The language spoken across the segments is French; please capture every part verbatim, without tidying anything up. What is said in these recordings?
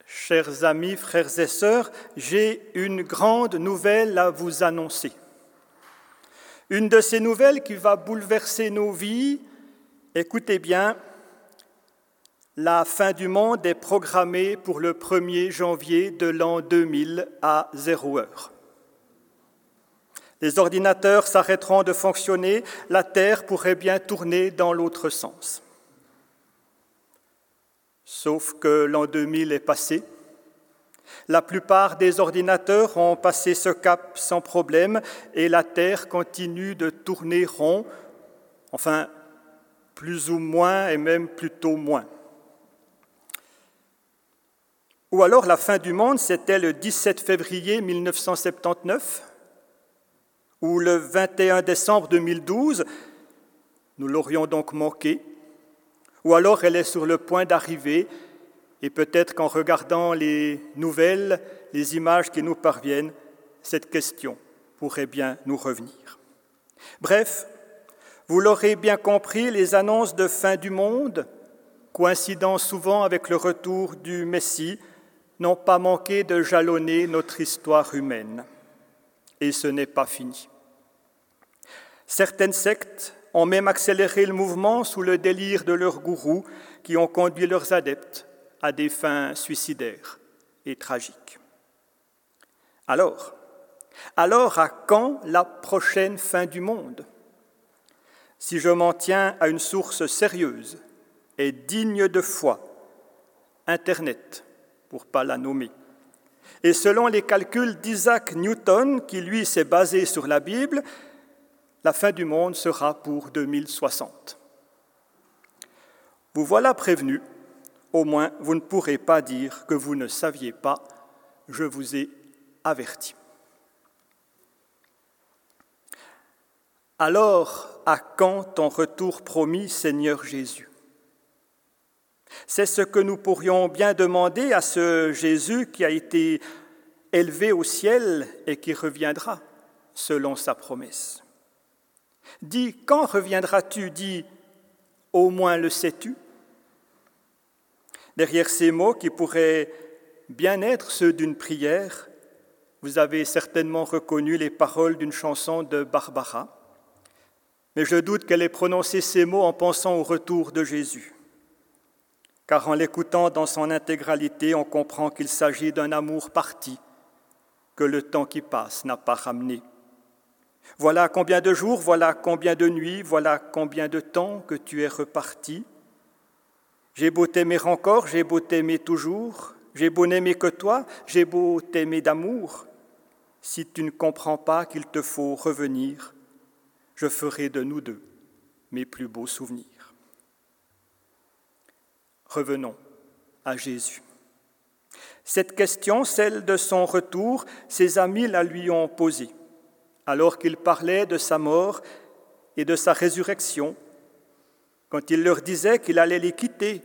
Chers amis, frères et sœurs, j'ai une grande nouvelle à vous annoncer. Une de ces nouvelles qui va bouleverser nos vies. Écoutez bien, la fin du monde est programmée pour le premier janvier de l'an deux mille à zéro heure. Les ordinateurs s'arrêteront de fonctionner, la Terre pourrait bien tourner dans l'autre sens. Sauf que l'an deux mille est passé. La plupart des ordinateurs ont passé ce cap sans problème et la Terre continue de tourner rond, enfin, plus ou moins et même plutôt moins. Ou alors la fin du monde, c'était le dix-sept février mille neuf cent soixante-dix-neuf ou le vingt et un décembre deux mille douze, nous l'aurions donc manqué, ou alors elle est sur le point d'arriver, et peut-être qu'en regardant les nouvelles, les images qui nous parviennent, cette question pourrait bien nous revenir. Bref, vous l'aurez bien compris, les annonces de fin du monde, coïncidant souvent avec le retour du Messie, n'ont pas manqué de jalonner notre histoire humaine. Et ce n'est pas fini. Certaines sectes ont même accéléré le mouvement sous le délire de leurs gourous qui ont conduit leurs adeptes à des fins suicidaires et tragiques. Alors, alors à quand la prochaine fin du monde ? Si je m'en tiens à une source sérieuse et digne de foi, Internet, pour ne pas la nommer, et selon les calculs d'Isaac Newton, qui lui s'est basé sur la Bible, la fin du monde sera pour deux mille soixante. Vous voilà prévenus, au moins vous ne pourrez pas dire que vous ne saviez pas, je vous ai averti. Alors, à quand ton retour promis, Seigneur Jésus ? C'est ce que nous pourrions bien demander à ce Jésus qui a été élevé au ciel et qui reviendra selon sa promesse. Dis, quand reviendras-tu ? Dis, au moins le sais-tu ? Derrière ces mots qui pourraient bien être ceux d'une prière, vous avez certainement reconnu les paroles d'une chanson de Barbara, mais je doute qu'elle ait prononcé ces mots en pensant au retour de Jésus. Car en l'écoutant dans son intégralité, on comprend qu'il s'agit d'un amour parti que le temps qui passe n'a pas ramené. Voilà combien de jours, voilà combien de nuits, voilà combien de temps que tu es reparti. J'ai beau t'aimer encore, j'ai beau t'aimer toujours, j'ai beau n'aimer que toi, j'ai beau t'aimer d'amour. Si tu ne comprends pas qu'il te faut revenir, je ferai de nous deux mes plus beaux souvenirs. Revenons à Jésus. Cette question, celle de son retour, ses amis la lui ont posée, alors qu'il parlait de sa mort et de sa résurrection, quand il leur disait qu'il allait les quitter.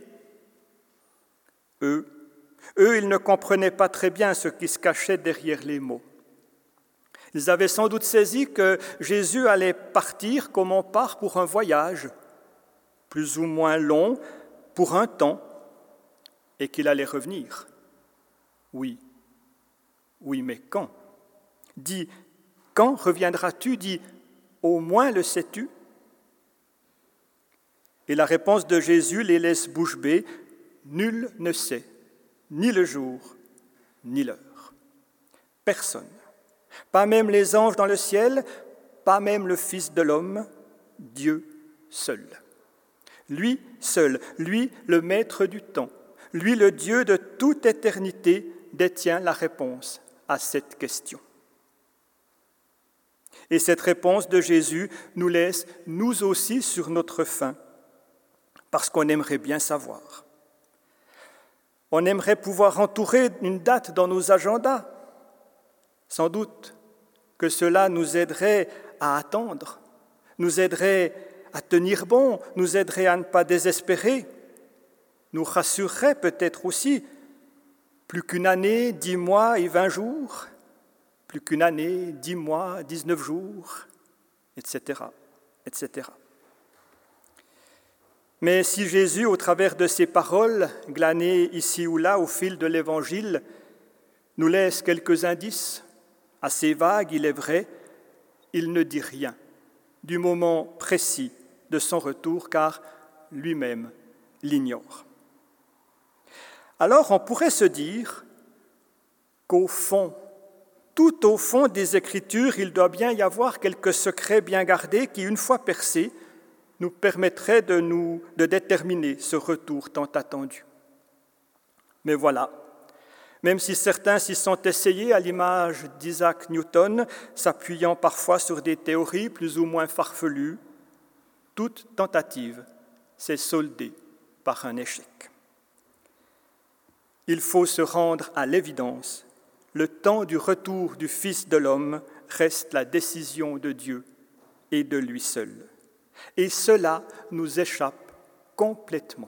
Eux, eux, ils ne comprenaient pas très bien ce qui se cachait derrière les mots. Ils avaient sans doute saisi que Jésus allait partir comme on part pour un voyage, plus ou moins long, pour un temps, et qu'il allait revenir. Oui, oui, mais quand ? Dis, quand reviendras-tu ? Dis, au moins le sais-tu ? Et la réponse de Jésus les laisse bouche bée, nul ne sait, ni le jour, ni l'heure. Personne, pas même les anges dans le ciel, pas même le Fils de l'homme, Dieu seul. Lui seul, lui le maître du temps, lui le Dieu de toute éternité, détient la réponse à cette question. Et cette réponse de Jésus nous laisse, nous aussi, sur notre faim, parce qu'on aimerait bien savoir. On aimerait pouvoir entourer une date dans nos agendas. Sans doute que cela nous aiderait à attendre, nous aiderait à tenir bon, nous aiderait à ne pas désespérer, nous rassurerait peut-être aussi. Plus qu'une année, dix mois et vingt jours, plus qu'une année, dix mois, dix-neuf jours, et cetera, et cetera. Mais si Jésus, au travers de ses paroles, glanées ici ou là au fil de l'Évangile, nous laisse quelques indices, assez vagues, il est vrai, il ne dit rien du moment précis de son retour, car lui-même l'ignore. Alors on pourrait se dire qu'au fond, tout au fond des Écritures, il doit bien y avoir quelques secrets bien gardés qui, une fois percés, nous permettraient de, nous, de déterminer ce retour tant attendu. Mais voilà, même si certains s'y sont essayés à l'image d'Isaac Newton, s'appuyant parfois sur des théories plus ou moins farfelues, toute tentative s'est soldée par un échec. Il faut se rendre à l'évidence. Le temps du retour du Fils de l'homme reste la décision de Dieu et de lui seul. Et cela nous échappe complètement.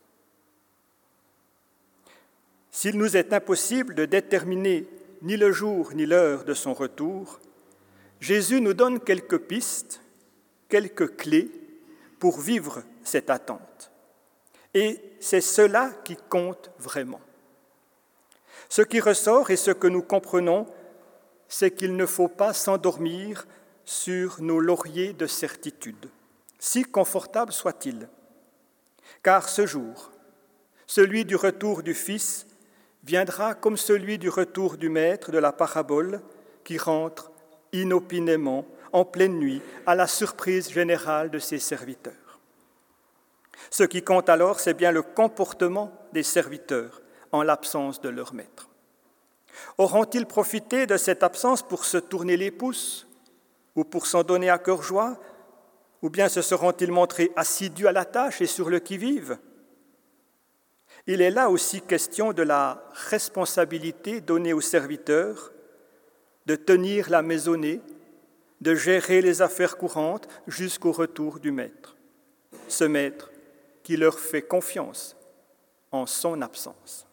S'il nous est impossible de déterminer ni le jour ni l'heure de son retour, Jésus nous donne quelques pistes, quelques clés pour vivre cette attente. Et c'est cela qui compte vraiment. Ce qui ressort et ce que nous comprenons, c'est qu'il ne faut pas s'endormir sur nos lauriers de certitude, si confortables soient-ils. Car ce jour, celui du retour du Fils, viendra comme celui du retour du Maître de la parabole qui rentre inopinément, en pleine nuit, à la surprise générale de ses serviteurs. Ce qui compte alors, c'est bien le comportement des serviteurs en l'absence de leur maître. Auront-ils profité de cette absence pour se tourner les pouces ou pour s'en donner à cœur joie, ou bien se seront-ils montrés assidus à la tâche et sur le qui-vive? Il est là aussi question de la responsabilité donnée aux serviteurs de tenir la maisonnée, de gérer les affaires courantes jusqu'au retour du Maître. Ce Maître qui leur fait confiance en son absence.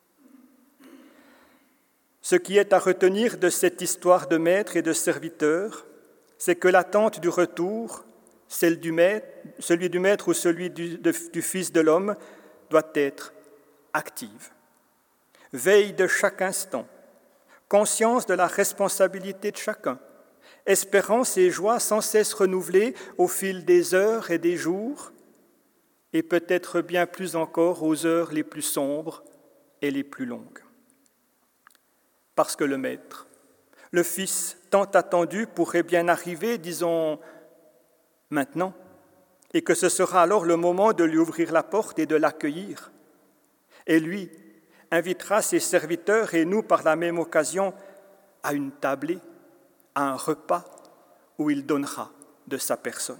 Ce qui est à retenir de cette histoire de maître et de serviteur, c'est que l'attente du retour, celle du maître, celui du Maître ou celui du, de, du Fils de l'homme, doit être active. Veille de chaque instant, conscience de la responsabilité de chacun, espérance et joie sans cesse renouvelées au fil des heures et des jours, et peut-être bien plus encore aux heures les plus sombres et les plus longues. Parce que le Maître, le Fils tant attendu, pourrait bien arriver, disons, maintenant, et que ce sera alors le moment de lui ouvrir la porte et de l'accueillir. Et lui invitera ses serviteurs et nous, par la même occasion, à une tablée, à un repas où il donnera de sa personne.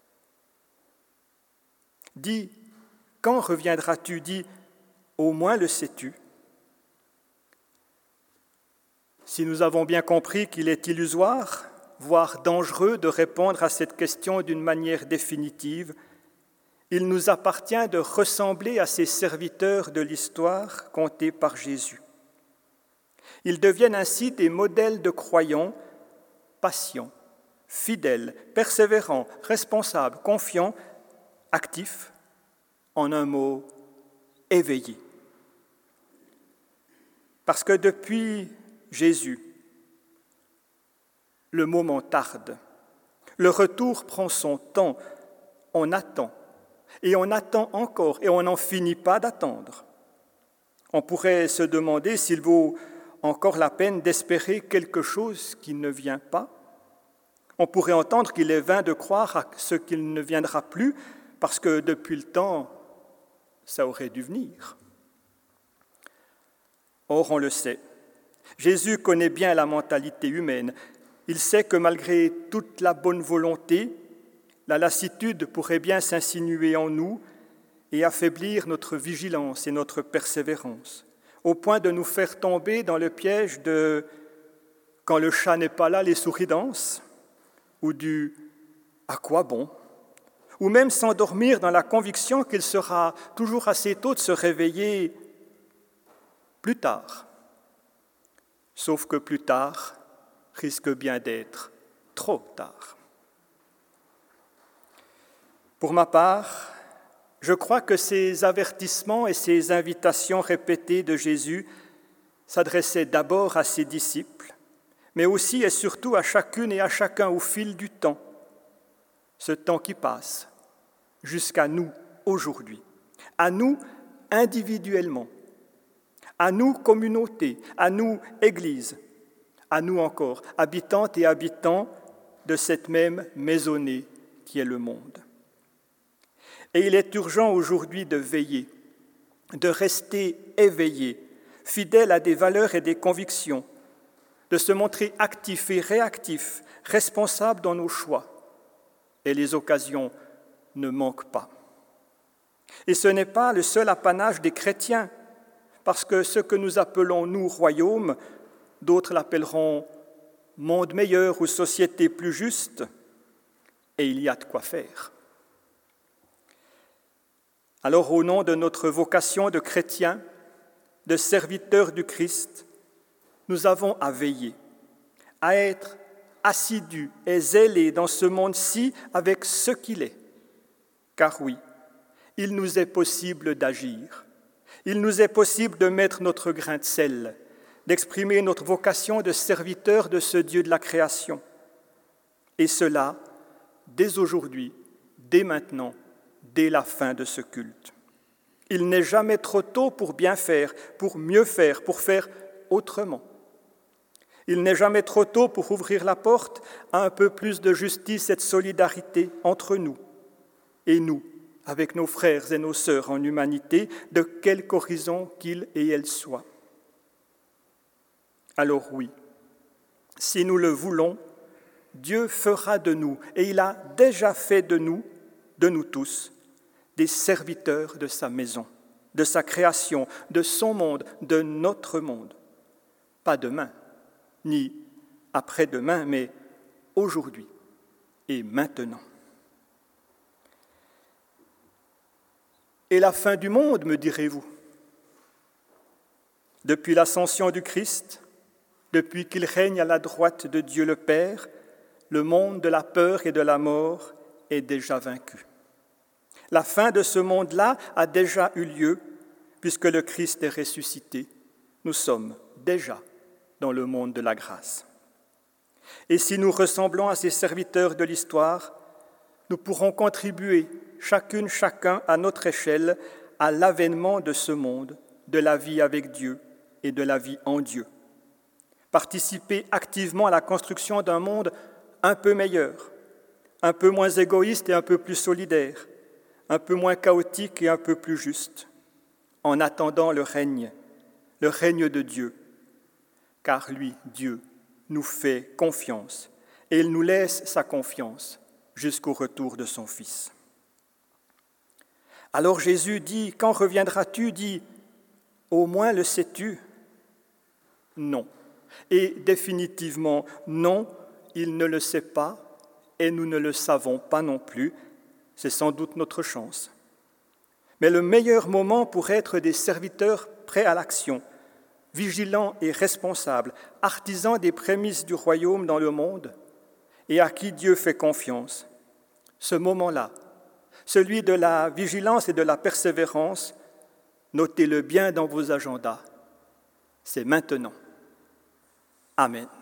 Dis, quand reviendras-tu? Dis, au moins le sais-tu. Si nous avons bien compris qu'il est illusoire, voire dangereux de répondre à cette question d'une manière définitive, il nous appartient de ressembler à ces serviteurs de l'histoire contés par Jésus. Ils deviennent ainsi des modèles de croyants, patients, fidèles, persévérants, responsables, confiants, actifs, en un mot, éveillés. Parce que depuis Jésus, le moment tarde, le retour prend son temps, on attend, et on attend encore, et on n'en finit pas d'attendre. On pourrait se demander s'il vaut encore la peine d'espérer quelque chose qui ne vient pas. On pourrait entendre qu'il est vain de croire à ce qu'il ne viendra plus, parce que depuis le temps, ça aurait dû venir. Or, on le sait, Jésus connaît bien la mentalité humaine. Il sait que malgré toute la bonne volonté, la lassitude pourrait bien s'insinuer en nous et affaiblir notre vigilance et notre persévérance, au point de nous faire tomber dans le piège de « quand le chat n'est pas là, les souris dansent » ou du « à quoi bon ?» ou même s'endormir dans la conviction qu'il sera toujours assez tôt de se réveiller plus tard. Sauf que plus tard risque bien d'être trop tard. Pour ma part, je crois que ces avertissements et ces invitations répétées de Jésus s'adressaient d'abord à ses disciples, mais aussi et surtout à chacune et à chacun au fil du temps, ce temps qui passe, jusqu'à nous aujourd'hui, à nous individuellement, à nous communauté, à nous Église, à nous encore, habitantes et habitants de cette même maisonnée qui est le monde. Et il est urgent aujourd'hui de veiller, de rester éveillé, fidèle à des valeurs et des convictions, de se montrer actif et réactif, responsable dans nos choix. Et les occasions ne manquent pas. Et ce n'est pas le seul apanage des chrétiens, parce que ce que nous appelons, nous, royaume, d'autres l'appelleront monde meilleur ou société plus juste, et il y a de quoi faire. Alors, au nom de notre vocation de chrétiens, de serviteurs du Christ, nous avons à veiller, à être assidus et zélés dans ce monde-ci avec ce qu'il est. Car oui, il nous est possible d'agir, il nous est possible de mettre notre grain de sel, d'exprimer notre vocation de serviteur de ce Dieu de la création. Et cela, dès aujourd'hui, dès maintenant, dès la fin de ce culte. Il n'est jamais trop tôt pour bien faire, pour mieux faire, pour faire autrement. Il n'est jamais trop tôt pour ouvrir la porte à un peu plus de justice et de solidarité entre nous et nous, avec nos frères et nos sœurs en humanité, de quelque horizon qu'ils et elles soient. Alors oui, si nous le voulons, Dieu fera de nous, et il a déjà fait de nous, de nous tous, des serviteurs de sa maison, de sa création, de son monde, de notre monde. Pas demain, ni après-demain, mais aujourd'hui et maintenant. Et la fin du monde, me direz-vous? Depuis l'ascension du Christ, depuis qu'il règne à la droite de Dieu le Père, le monde de la peur et de la mort est déjà vaincu. La fin de ce monde-là a déjà eu lieu, puisque le Christ est ressuscité. Nous sommes déjà dans le monde de la grâce. Et si nous ressemblons à ces serviteurs de l'histoire, nous pourrons contribuer, chacune, chacun, à notre échelle, à l'avènement de ce monde, de la vie avec Dieu et de la vie en Dieu. Participer activement à la construction d'un monde un peu meilleur, un peu moins égoïste et un peu plus solidaire, un peu moins chaotique et un peu plus juste, en attendant le règne, le règne de Dieu, car lui, Dieu, nous fait confiance et il nous laisse sa confiance jusqu'au retour de son Fils. Alors Jésus dit, « Quand reviendras-tu » dit, « Au moins le sais-tu » ? Non. Et définitivement, non, il ne le sait pas et nous ne le savons pas non plus. C'est sans doute notre chance. Mais le meilleur moment pour être des serviteurs prêts à l'action, vigilants et responsables, artisans des prémices du royaume dans le monde et à qui Dieu fait confiance, ce moment-là, celui de la vigilance et de la persévérance, notez-le bien dans vos agendas, c'est maintenant. Amen.